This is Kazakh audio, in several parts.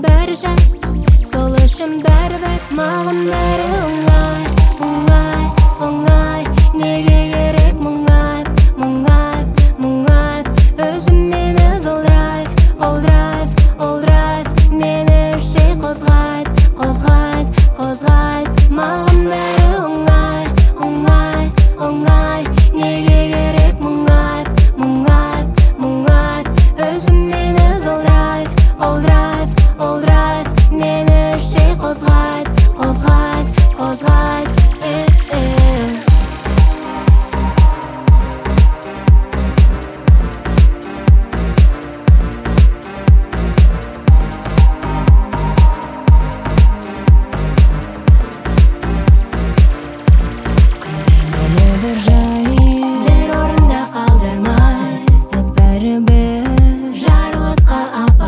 бәрі жай, сол үшін бәрібір маған бәрі оңай. Оңай, оңай, неге керек мұңайып, мұңайып, мұңайып. Өзіммен өз ол драйв, ол драйв, ол драйв. Мені іштей қозғайд, қозғайд, қозғайд. Маған бәрі оңай, оңай, оңай. Неге керек мұңайып, мұңайып, мұңайып. Өзіммен өз ол драйв, ол драйв, ол драйв. Мені іштей қозғайд, қозғайд, қозғайд. Бір орында қалдырмай, сізді бәрібір жарылысқа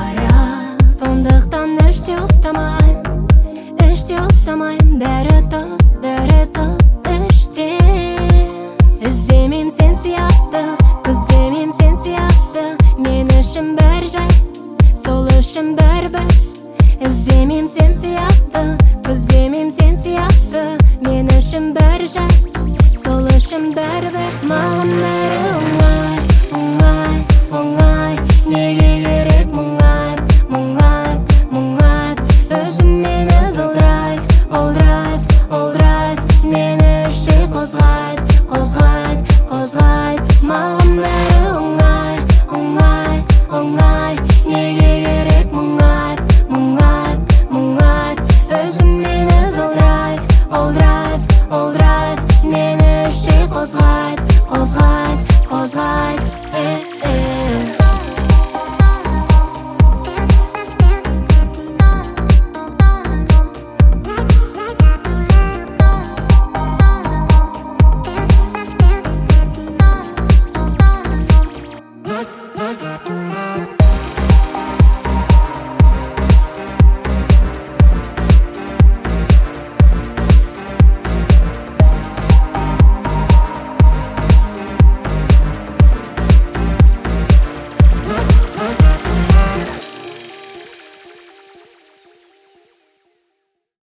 апарам. Сондықтан іште ұстамайм, бәрі тыз.